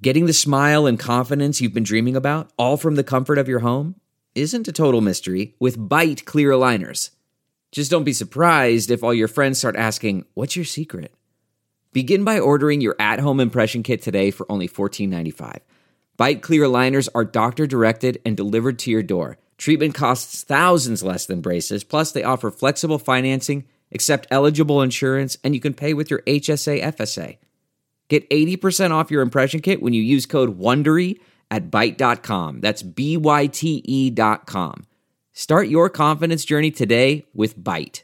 Getting the smile and confidence you've been dreaming about, all from the comfort of your home, isn't a total mystery with Byte clear aligners. Just don't be surprised if all your friends start asking, "What's your secret?" Begin by ordering your at-home impression kit today for only $14.95. Byte clear aligners are doctor-directed and delivered to your door. Treatment costs thousands less than braces, plus they offer flexible financing, accept eligible insurance, and you can pay with your HSA FSA. Get 80% off your impression kit when you use code WONDERY at Byte.com. That's BYTE.com. Start your confidence journey today with Byte.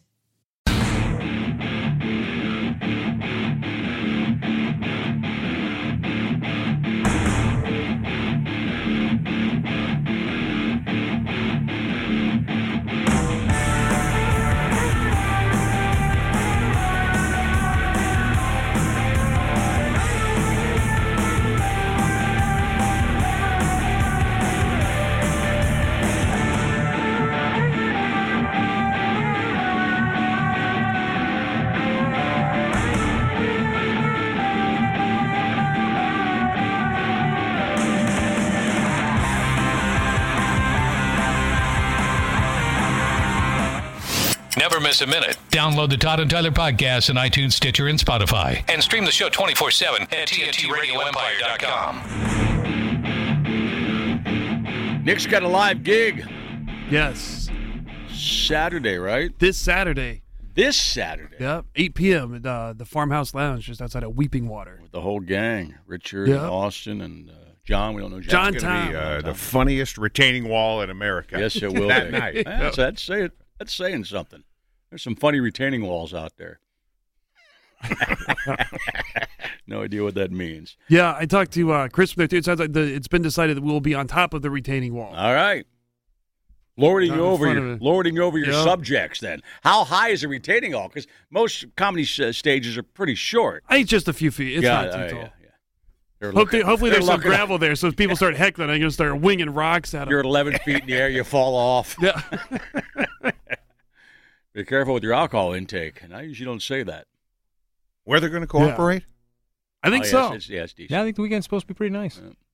Never miss a minute. Download the Todd and Tyler podcast on iTunes, Stitcher, and Spotify. And stream the show 24/7 at TNTRadioEmpire.com. Nick's got a live gig. Yes. Saturday, right? This Saturday. This Saturday. Yep. 8 p.m. at the Farmhouse Lounge just outside of Weeping Water. With the whole gang. Richard and Austin and John. We don't know John. It's going to be the funniest retaining wall in America. Yes, it will that be. night. That's saying something. There's some funny retaining walls out there. No idea what that means. Yeah, I talked to Chris there too. It sounds like it's been decided that we will be on top of the retaining wall. All right. Lording over your subjects then. How high is a retaining wall? Because most comedy stages are pretty short. I think just a few feet. It's not too tall. Yeah. Hopefully there's some gravel there, so if people start heckling, I'm going to start winging rocks at them. You're at 11 feet in the air, you fall off. Yeah. Be careful with your alcohol intake. And I usually don't say that. Where they're going to cooperate? Yeah. I think so. It's decent. Yeah, I think the weekend's supposed to be pretty nice. Yeah.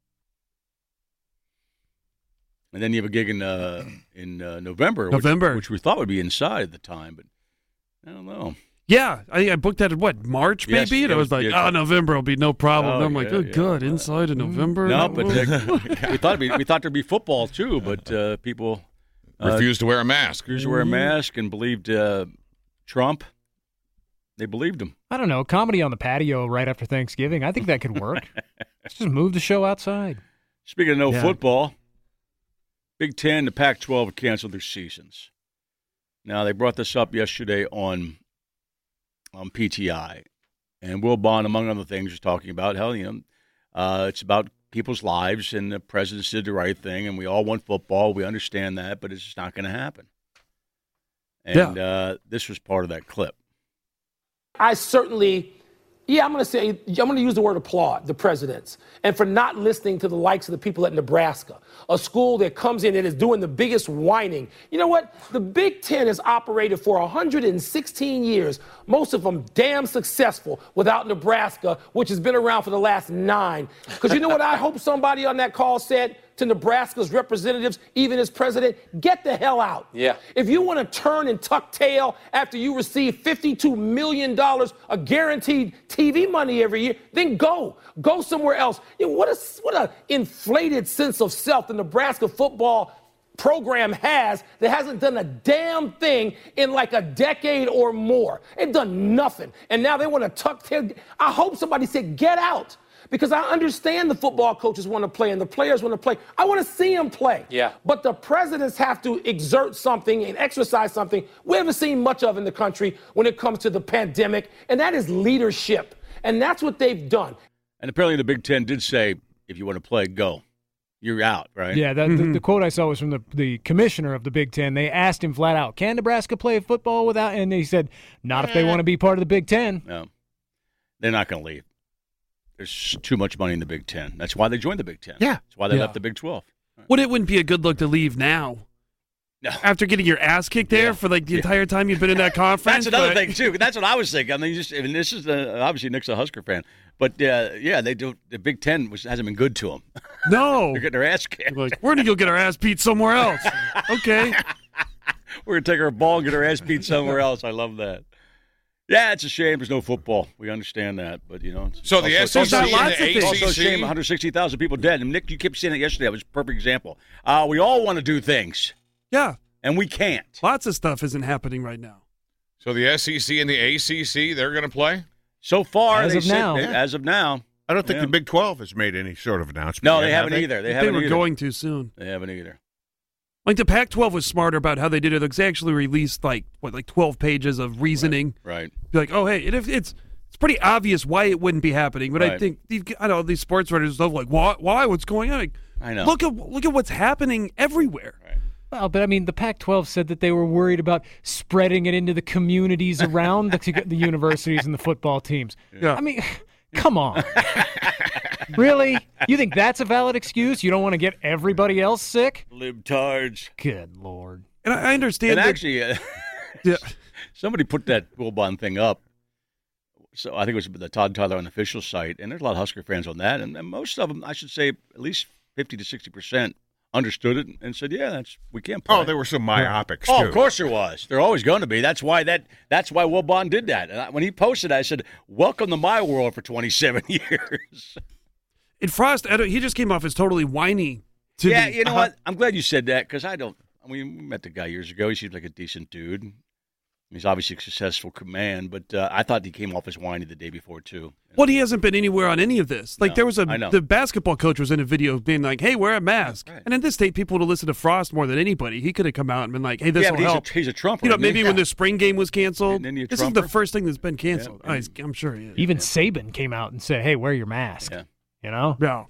And then you have a gig in November. Which we thought would be inside at the time, but I don't know. Yeah, I booked that at March maybe? And I was like, November will be no problem. And I'm like, good, inside in November? No, but we thought there'd be football too, but people refused to wear a mask. Refused to wear a mask and believed Trump. They believed him. I don't know. Comedy on the patio right after Thanksgiving. I think that could work. Let's just move the show outside. Speaking of football, Big Ten, the Pac-12 have canceled their seasons. Now, they brought this up yesterday on PTI. And Will Bond, among other things, was talking about how, it's about people's lives, and the presidents did the right thing, and we all want football. We understand that, but it's just not going to happen. And this was part of that clip. I certainly, I'm going to use the word applaud the presidents and for not listening to the likes of the people at Nebraska, a school that comes in and is doing the biggest whining. You know what? The Big Ten has operated for 116 years, most of them damn successful without Nebraska, which has been around for the last 9. Because you know what I hope somebody on that call said to Nebraska's representatives, even as president? Get the hell out. Yeah. If you want to turn and tuck tail after you receive $52 million of guaranteed TV money every year, then go somewhere else. What a inflated sense of self the Nebraska football program has that hasn't done a damn thing in like a decade or more. They've done nothing. And now they want to tuck tail. I hope somebody said, get out. Because I understand the football coaches want to play and the players want to play. I want to see them play. Yeah. But the presidents have to exert something and exercise something we haven't seen much of in the country when it comes to the pandemic, and that is leadership. And that's what they've done. And apparently the Big Ten did say, if you want to play, go. You're out, right? Yeah, the quote I saw was from the commissioner of the Big Ten. They asked him flat out, can Nebraska play football without? And he said, not if they want to be part of the Big Ten. No, they're not going to leave. There's too much money in the Big Ten. That's why they joined the Big Ten. Yeah. That's why they left the Big 12. Right. It wouldn't be a good look to leave now. No. After getting your ass kicked there for like the entire time you've been in that conference. That's another thing, too. That's what I was thinking. I mean, this is obviously Nick's a Husker fan. But they do. The Big Ten hasn't been good to them. No, They're getting their ass kicked. Like, we're gonna go get our ass beat somewhere else. Okay, we're gonna take our ball and get our ass beat somewhere else. I love that. Yeah, it's a shame there's no football. We understand that, but So the SEC and the ACC, also a shame. 160,000 people dead. And Nick, you kept saying it yesterday. It was a perfect example. We all want to do things. Yeah, and we can't. Lots of stuff isn't happening right now. So the SEC and the ACC, they're going to play? So far, as of now. As of now. I don't think the Big 12 has made any sort of announcement. No, yet, they haven't either. They were going to soon. They haven't either. Like the Pac-12 was smarter about how they did it. They actually released like 12 pages of reasoning. Right. Be like, oh hey, it's pretty obvious why it wouldn't be happening. But I think these sports writers and stuff like why what's going on? Like, I know. Look at what's happening everywhere. Right. Well, but I mean, the Pac-12 said that they were worried about spreading it into the communities around the universities and the football teams. Yeah. I mean, come on. Really? You think that's a valid excuse? You don't want to get everybody else sick? Libtards. Good Lord. And I understand And that, actually, somebody put that Wilbon thing up. So I think it was the Todd Tyler unofficial site, and there's a lot of Husker fans on that, and most of them, I should say, at least 50 to 60% understood it and said, "Yeah, we can't play." Oh, there were some myopics too. Oh, of course there was. They're always going to be. That's why Wilbon did that. And when he posted, I said, "Welcome to my world for 27 years." And Frost, he just came off as totally whiny. You know what? I'm glad you said that because we met the guy years ago. He seems like a decent dude. He's obviously a successful man, but I thought he came off as whiny the day before, too. Well, he hasn't been anywhere on any of this. Like, No, there was I know. the basketball coach was in a video being like, hey, wear a mask. Right. And in this state, people would listen to Frost more than anybody. He could have come out and been like, hey, this will help. He's a Trumper. You know, isn't he? maybe when the spring game was canceled. Isn't he a This is Trumper? the first thing that's been canceled. Yeah. I'm sure he is. Even Saban came out and said, hey, wear your mask. Yeah. You know? Yeah.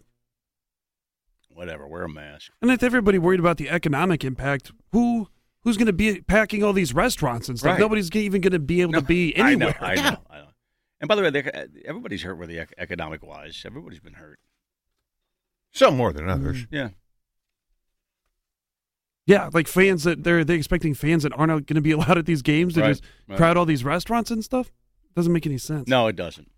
Whatever, wear a mask. And if everybody worried about the economic impact, who's going to be packing all these restaurants and stuff? Right. Nobody's even going to be able to be anywhere. I know. And by the way, everybody's hurt with the economic-wise. Everybody's been hurt. Some more than others. Yeah. Yeah, like fans that they're expecting fans that aren't going to be allowed at these games to just crowd all these restaurants and stuff. Doesn't make any sense. No, it doesn't.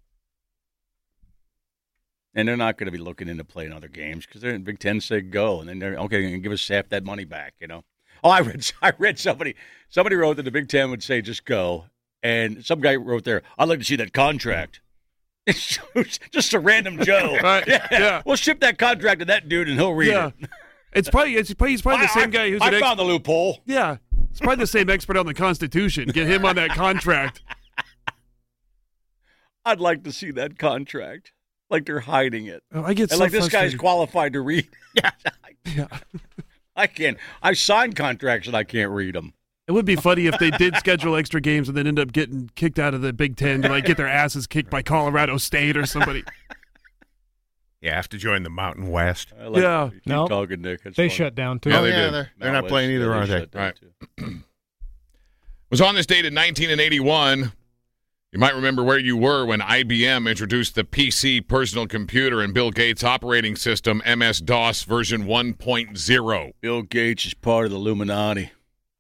And they're not going to be looking into playing other games because they're in Big Ten. Say go, and then they're okay. Give us half that money back. Oh, I read somebody wrote that the Big Ten would say just go, and some guy wrote there, I'd like to see that contract. Just a random Joe. Right. Yeah. We'll ship that contract to that dude, and he'll read it. He's probably the same guy who's I found the loophole. Yeah, it's probably the same expert on the Constitution. Get him on that contract. I'd like to see that contract. Like they're hiding it. Oh, I get and so like this frustrated. guy's qualified to read. Yeah. I can't. I've signed contracts and I can't read them. It would be funny if they did schedule extra games and then end up getting kicked out of the Big Ten to like get their asses kicked by Colorado State or somebody. You have to join the Mountain West. Yeah. Keep Nope. talking, Nick. That's They funny. shut down, too. Yeah, Oh, they yeah, do. They're not West, playing either, are they? shut down, Right. too. Was on this date in 1981. You might remember where you were when IBM introduced the PC personal computer and Bill Gates' operating system, MS-DOS version 1.0. Bill Gates is part of the Illuminati.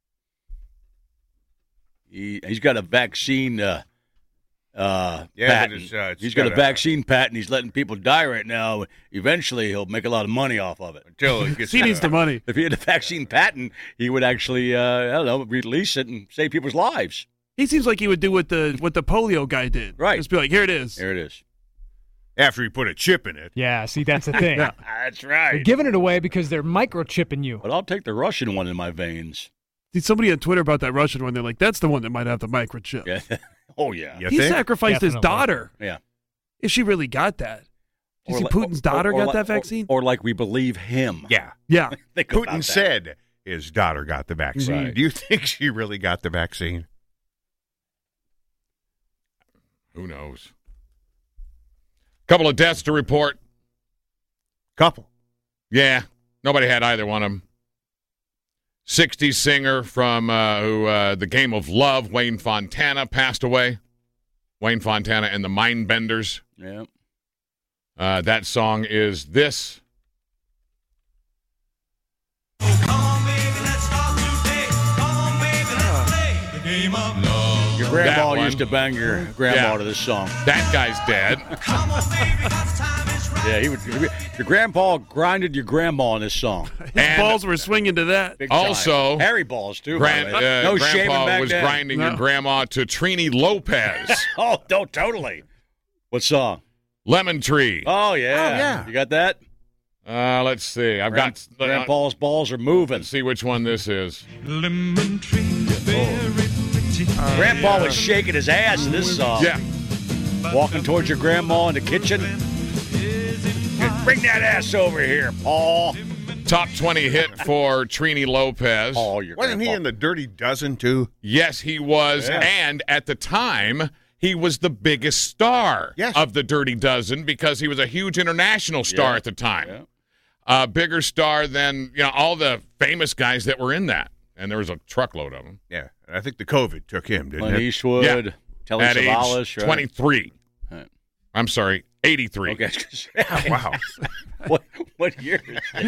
He's got a vaccine patent. He's got a vaccine patent. He's letting people die right now. Eventually, he'll make a lot of money off of it. Until it gets He needs the money. If he had a vaccine patent, he would actually, release it and save people's lives. He seems like he would do what the polio guy did. Right. Just be like, here it is. There it is. After he put a chip in it. Yeah, see, that's the thing. That's They're right. giving it away because they're microchipping you. But I'll take the Russian one in my veins. See, somebody on Twitter about that Russian one. They're like, that's the one that might have the microchip. Yeah. Oh, yeah. You He think? sacrificed his Definitely. daughter. Yeah. If she really got that. You see, Putin's daughter got that vaccine? Or like we believe him. Yeah. Yeah. Think about Putin that. said his daughter got the vaccine. Right. Do you think she really got the vaccine? Who knows? Couple of deaths to report. Couple. Yeah, nobody had either one of them. 60s singer from The Game of Love, Wayne Fontana, passed away. Wayne Fontana and the Mindbenders. Yeah. That song is this. You're grandma one. used to bang your grandma to this song. That guy's dead. Yeah, your grandpa grinded your grandma on this song. His balls were swinging to that. Big time. Also, hairy balls too. by the way. No shaving Grandpa back was then. grinding your grandma to Trini Lopez. Oh, no, totally. What song? Lemon Tree. Oh yeah. yeah. You got that? Let's see. I've got. Grandpa's balls are moving. Let's see which one this is. Lemon tree, very pretty. Grandpa was shaking his ass in this song. Yeah. Walking towards your grandma in the kitchen. Bring that ass over here, Paul. Top 20 hit for Trini Lopez. Oh, your Wasn't he grandpa. in the Dirty Dozen, too? Yes, he was. Yeah. And at the time, he was the biggest star of the Dirty Dozen because he was a huge international star at the time. Yeah. Bigger star than all the famous guys that were in that. And there was a truckload of them. Yeah. I think the COVID took him, didn't Clint it? Eastwood, Yeah. Telly At Savalas, age right? 23. Right. I'm sorry, 83. Okay. Wow. What year?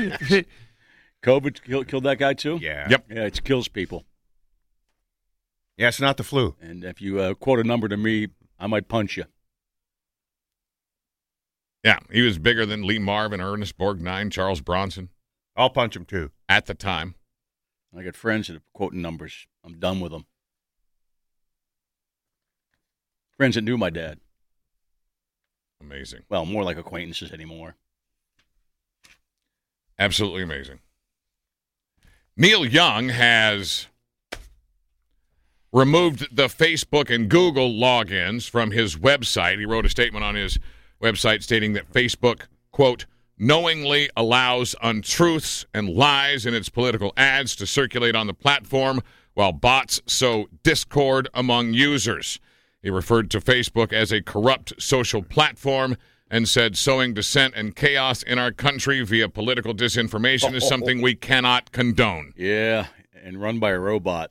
COVID killed that guy too? Yeah. Yep. Yeah, it kills people. Yeah, it's not the flu. And if you quote a number to me, I might punch you. Yeah, he was bigger than Lee Marvin, Ernest Borgnine, Charles Bronson I'll punch him, too. at the time. I got friends that are quoting numbers. I'm done with them. Friends that knew my dad. Amazing. Well, more like acquaintances anymore. Absolutely amazing. Neil Young has removed the Facebook and Google logins from his website. He wrote a statement on his website stating that Facebook, quote, knowingly allows untruths and lies in its political ads to circulate on the platform while bots sow discord among users. He referred to Facebook as a corrupt social platform and said sowing dissent and chaos in our country via political disinformation is something we cannot condone. Yeah, and run by a robot.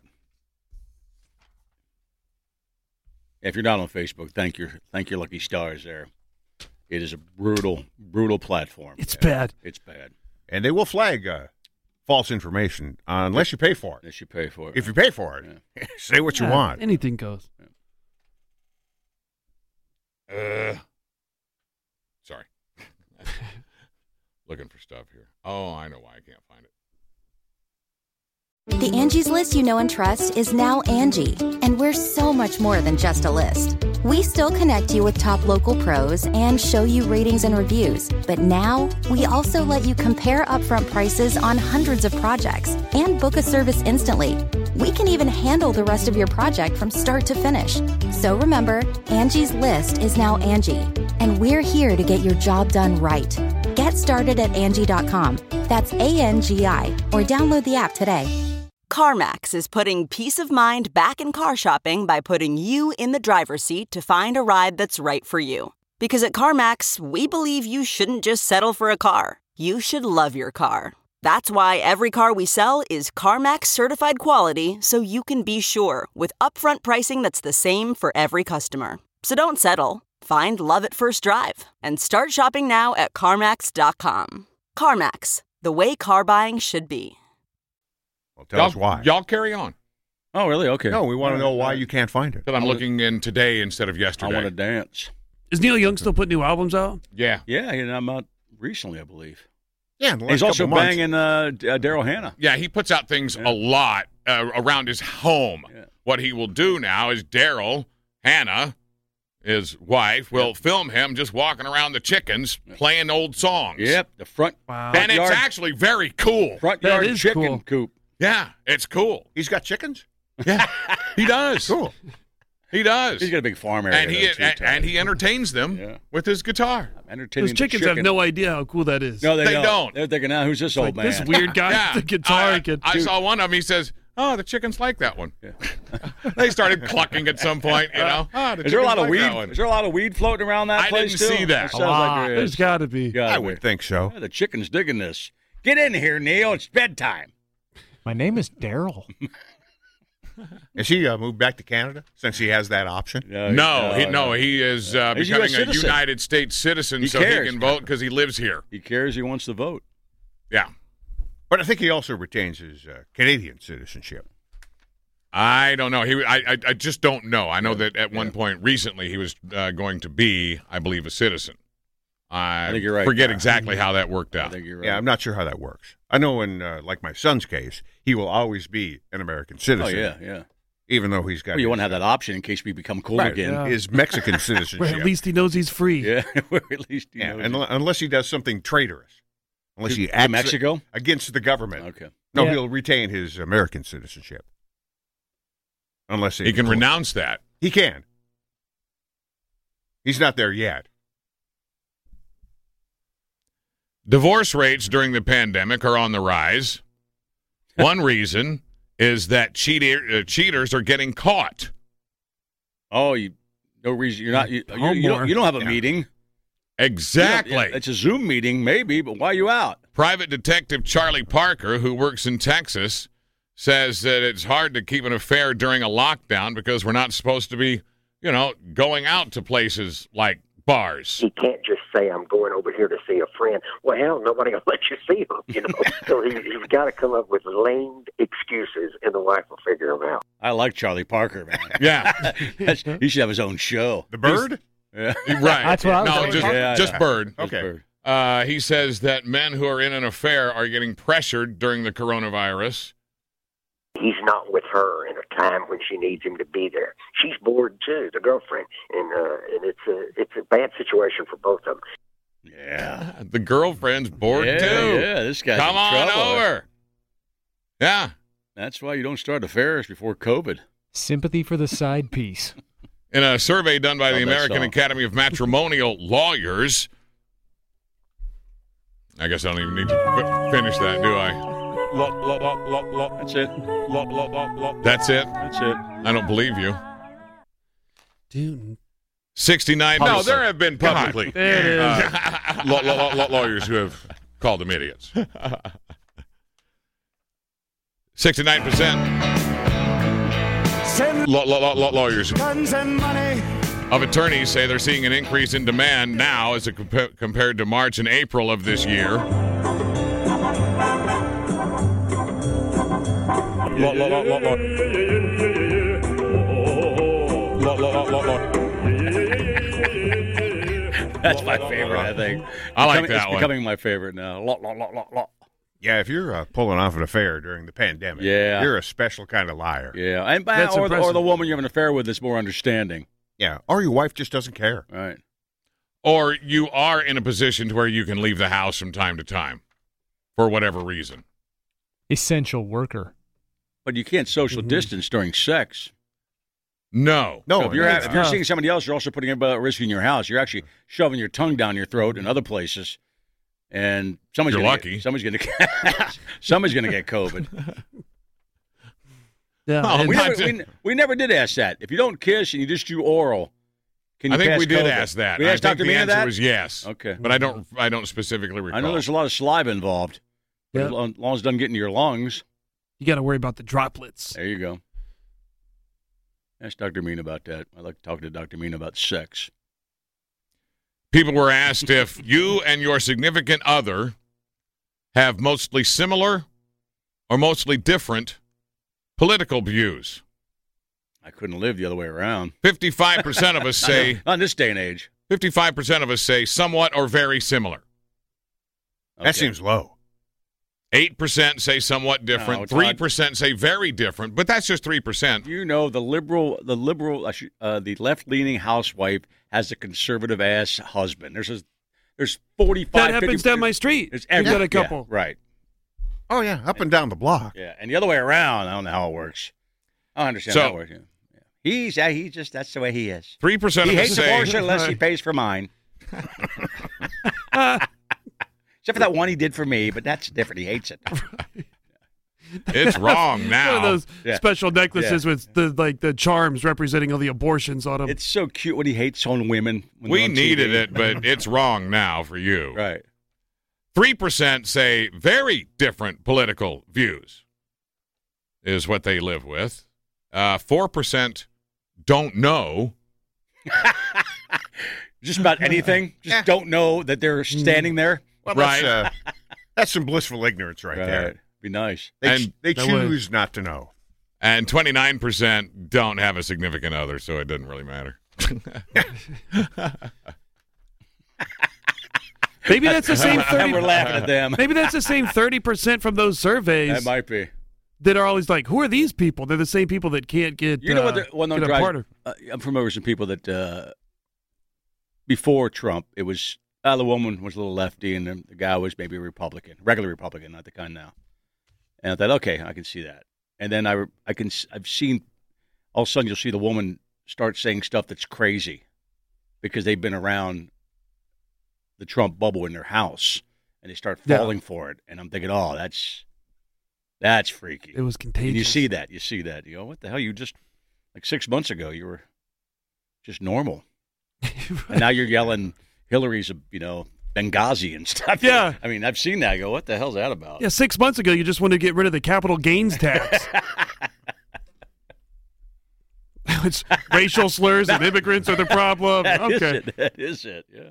If you're not on Facebook, thank your lucky stars there. It is a brutal, brutal platform. It's bad. It's bad. And they will flag false information unless you pay for it. Unless you pay for it. If you pay for it, say what you want. Anything goes. Sorry. Looking for stuff here. Oh, I know why I can't find it. The Angie's List you know and trust is now Angie, and we're so much more than just a list. We still connect you with top local pros and show you ratings and reviews, but now we also let you compare upfront prices on hundreds of projects and book a service instantly. We can even handle the rest of your project from start to finish. So remember, Angie's List is now Angie, and we're here to get your job done right. Get started at Angie.com. That's ANGI, or download the app today. CarMax is putting peace of mind back in car shopping by putting you in the driver's seat to find a ride that's right for you. Because at CarMax, we believe you shouldn't just settle for a car. You should love your car. That's why every car we sell is CarMax certified quality, so you can be sure with upfront pricing that's the same for every customer. So don't settle. Find love at first drive and start shopping now at CarMax.com. CarMax, the way car buying should be. Well, tell us why. Y'all carry on. Oh, really? Okay. No, we want to know why you can't find it. Because I'm looking in today instead of yesterday. I want to dance. Is Neil Young still putting new albums out? Yeah. Yeah, I'm out recently, I believe. Yeah, in the last he's also couple months. banging Daryl Hannah. Yeah, he puts out things a lot around his home. Yeah. What he will do now is Daryl Hannah, his wife, will film him just walking around the chickens playing old songs. Yep, the front. Wow. And it's actually very cool. Front That yard is chicken cool. coop. Yeah, it's cool. He's got chickens? Yeah, he does. Cool. He does. He's got a big farm area. And he entertains them with his guitar. Entertaining Those chickens have no idea how cool that is. No, they They don't. They're thinking, now who's this old man? This weird guy Yeah. with the guitar. I saw one of them. He says, "Oh, the chickens like that one." Yeah. They started clucking at some point. You know, is there a lot of like weed? that one. Is there a lot of weed floating around that I place didn't too? see that. Sounds like there There's is. got to be. I would think so. Yeah, the chicken's digging this. Get in here, Neil. It's bedtime. My name is Daryl. Has he moved back to Canada since he has that option? No, he is He's a becoming US a citizen. United States citizen, He so cares. he can vote because he lives here. He cares. He wants to vote. Yeah. But I think he also retains his Canadian citizenship. I don't know. I just don't know. I know that at one point recently he was going to be, I believe, a citizen. I think you're right. Forget exactly how that worked out. I think you're right. Yeah, I'm not sure how that works. I know in, like my son's case, he will always be an American citizen. Oh, yeah. Even though he's got... Well, you want to have that option in case we become cool again. Yeah. His Mexican citizenship. Well, at least he knows he's free. Yeah, at least he knows. Unless he does something traitorous. Unless he acts Mexico? Against the government. Okay. No, he'll retain his American citizenship. Unless he can renounce that. He can. He's not there yet. Divorce rates during the pandemic are on the rise. One reason is that cheaters are getting caught. Oh, no reason. You're not. You don't have a meeting. Exactly. It's a Zoom meeting, maybe, but why are you out? Private Detective Charlie Parker, who works in Texas, says that it's hard to keep an affair during a lockdown because we're not supposed to be, going out to places like bars. He can't just say, I'm going over here to see a friend. Well, hell, nobody will let you see him, So he's got to come up with lame excuses, and the wife will figure them out. I like Charlie Parker, man. Yeah. He should have his own show. The Bird? Yeah. Right. That's what I was just Bird. Okay. He says that men who are in an affair are getting pressured during the coronavirus. He's not with her in a time when she needs him to be there. She's bored too, the girlfriend, and it's a bad situation for both of them. Yeah, the girlfriend's bored too. Yeah, this guy's come on over. Yeah, that's why you don't start affairs before COVID. Sympathy for the side piece. In a survey done by the American Academy of Matrimonial Lawyers, I guess I don't even need to finish that, do I? That's it. That's it? That's it. I don't believe you. Dude. 69. No, there have been publicly lawyers who have called them idiots. 69% lawyers of attorneys say they're seeing an increase in demand now as compared to March and April of this year. That's my favorite, I think. I like that one. It's becoming my favorite now. Yeah, if you're pulling off an affair during the pandemic, you're a special kind of liar. Yeah, or the woman you have an affair with is more understanding. Yeah, or your wife just doesn't care. Right. Or you are in a position to where you can leave the house from time to time for whatever reason. Essential worker. But you can't social distance during sex. No. So if you're seeing somebody else, you're also putting a risk in your house. You're actually shoving your tongue down your throat in other places. And somebody's lucky. Somebody's going to get COVID. Yeah, we never did ask that. If you don't kiss and you just do oral, can you pass I think we did COVID? ask that. We asked Dr. The Mina answer that? was yes. Okay. But I don't specifically recall. I know there's a lot of saliva involved. But as long as it doesn't get into your lungs. You got to worry about the droplets. There you go. Ask Dr. Mina about that. I like talking to Dr. Mina about sex. People were asked if you and your significant other have mostly similar or mostly different political views. I couldn't live the other way around. 55% of us say... Not in this day and age. 55% of us say somewhat or very similar. Okay. That seems low. 8% say somewhat different. 3% say very different, but that's just 3%. You know, the left-leaning housewife has a conservative-ass husband. There's 45. That happens down my street. We've got a couple. Yeah, right. Oh yeah, up and down the block. Yeah, and the other way around. I don't know how it works. I don't understand how it works. Yeah. He's just that's the way he is. 3% of us say he hates abortion unless he pays for mine. Except for that one he did for me, but that's different. He hates it. It's wrong now. One of those special necklaces with the charms representing all the abortions on them. It's so cute when he hates on women. We needed it, but it's wrong now for you. Right. 3% say very different political views is what they live with. 4% don't know. Just about anything. Just don't know that they're standing there. Well, that's some blissful ignorance right there. Be nice. They choose not to know. And 29% don't have a significant other, so it doesn't really matter. Maybe that's the same 30%. We're laughing at them. Maybe that's the same 30% from those surveys. That might be. That are always like, who are these people? They're the same people that can't get. You know what? I'm familiar with some people that before Trump, it was the woman was a little lefty, and the guy was maybe a Republican, regular Republican, not the kind now. And I thought, okay, I can see that. And then I've seen all of a sudden you'll see the woman start saying stuff that's crazy because they've been around the Trump bubble in their house, and they start falling for it. And I'm thinking, oh, that's freaky. It was contagious. And you see that. You go, what the hell? You just, like 6 months ago, you were just normal. Right. And now you're yelling Hillary's, Benghazi and stuff. Yeah. I mean, I've seen that. I go, what the hell's that about? Yeah, 6 months ago, you just wanted to get rid of the capital gains tax. It's racial slurs and immigrants are the problem. That is it, yeah.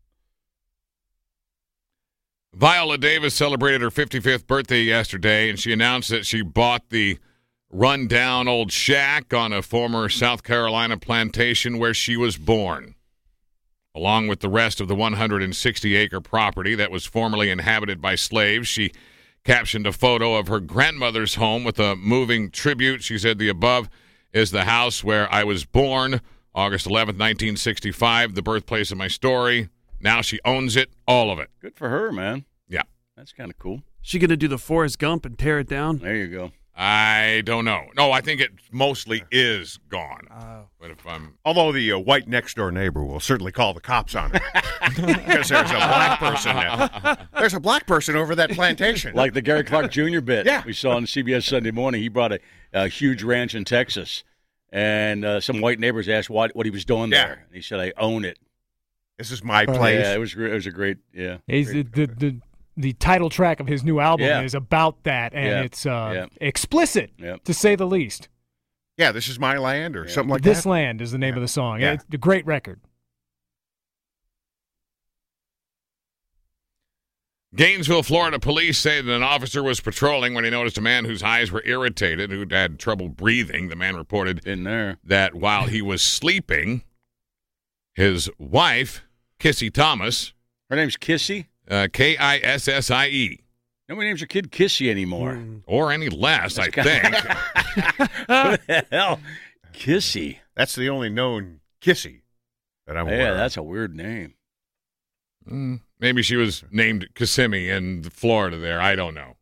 Viola Davis celebrated her 55th birthday yesterday, and she announced that she bought the run-down old shack on a former South Carolina plantation where she was born, along with the rest of the 160-acre property that was formerly inhabited by slaves. She captioned a photo of her grandmother's home with a moving tribute. She said, "The above is the house where I was born, August 11th, 1965, the birthplace of my story. Now she owns it, all of it." Good for her, man. Yeah. That's kind of cool. She going to do the Forrest Gump and tear it down? There you go. I don't know. No, I think it mostly is gone. But if although the white next-door neighbor will certainly call the cops on her. Because there's a black person now. There's a black person over that plantation. Like the Gary Clark Jr. bit Yeah. we saw on CBS Sunday Morning. He brought a huge ranch in Texas, and some white neighbors asked what he was doing there. And he said, "I own it. This is my place." Yeah, it was a great, yeah. The title track of his new album is about that, and it's explicit, to say the least. Yeah, this is my land or something like This that. Land is the name of the song. Yeah. It's a great record. Gainesville, Florida police say that an officer was patrolling when he noticed a man whose eyes were irritated, who'd had trouble breathing. The man reported that while he was sleeping, his wife, Kissy Thomas. Her name's Kissy? Kissie. Nobody names your kid Kissy anymore. Or any less, I think. What the hell? Kissy. That's the only known Kissy that I'm aware of. Yeah, that's a weird name. Maybe she was named Kissimmee in Florida there. I don't know.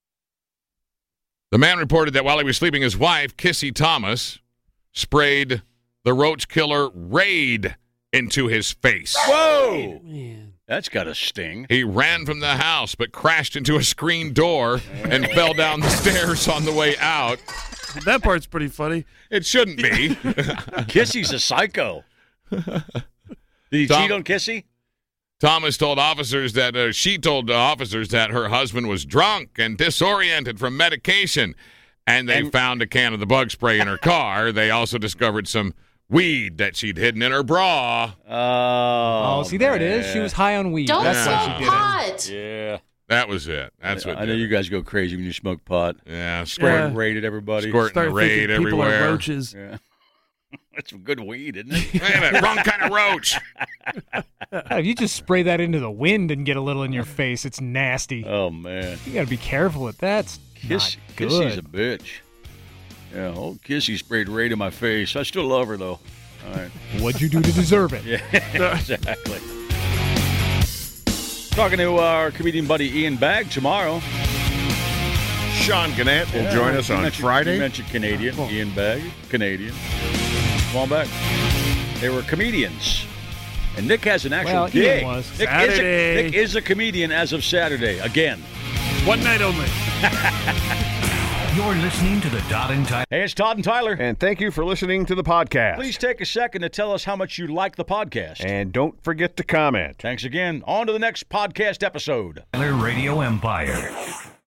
The man reported that while he was sleeping, his wife, Kissy Thomas, sprayed the roach killer Raid into his face. Whoa! Man. That's got to sting. He ran from the house but crashed into a screen door and fell down the stairs on the way out. That part's pretty funny. It shouldn't be. Kissy's a psycho. Did he cheat on Kissy? Thomas told officers that she told officers that her husband was drunk and disoriented from medication, and they found a can of the bug spray in her car. They also discovered some weed that she'd hidden in her bra. Oh, see, there it is. She was high on weed. Don't That's why smoke she did pot. Yeah. That was it. That's what I know you guys go crazy when you smoke pot. Yeah. Squirting Raid at everybody. Squirting Raid everywhere. People are roaches. Yeah. That's some good weed, isn't it? Wait a minute. Wrong kind of roach. If you just spray that into the wind and get a little in your face, it's nasty. Oh, man. You got to be careful with that. That's not good. Kissy's a bitch. Yeah, old Kissy sprayed Raid in my face. I still love her, though. All right. What'd you do to deserve it? Yeah, exactly. Talking to our comedian buddy Ian Bagg tomorrow. Sean Gannett will join us on Friday. You mentioned Canadian. Ian Bagg, Canadian. Come on back. They were comedians. And Nick has an actual gig. Ian was. Nick is a comedian as of Saturday. Again. One night only. You're listening to the Todd and Tyler. Hey, it's Todd and Tyler. And thank you for listening to the podcast. Please take a second to tell us how much you like the podcast. And don't forget to comment. Thanks again. On to the next podcast episode. Radio Empire.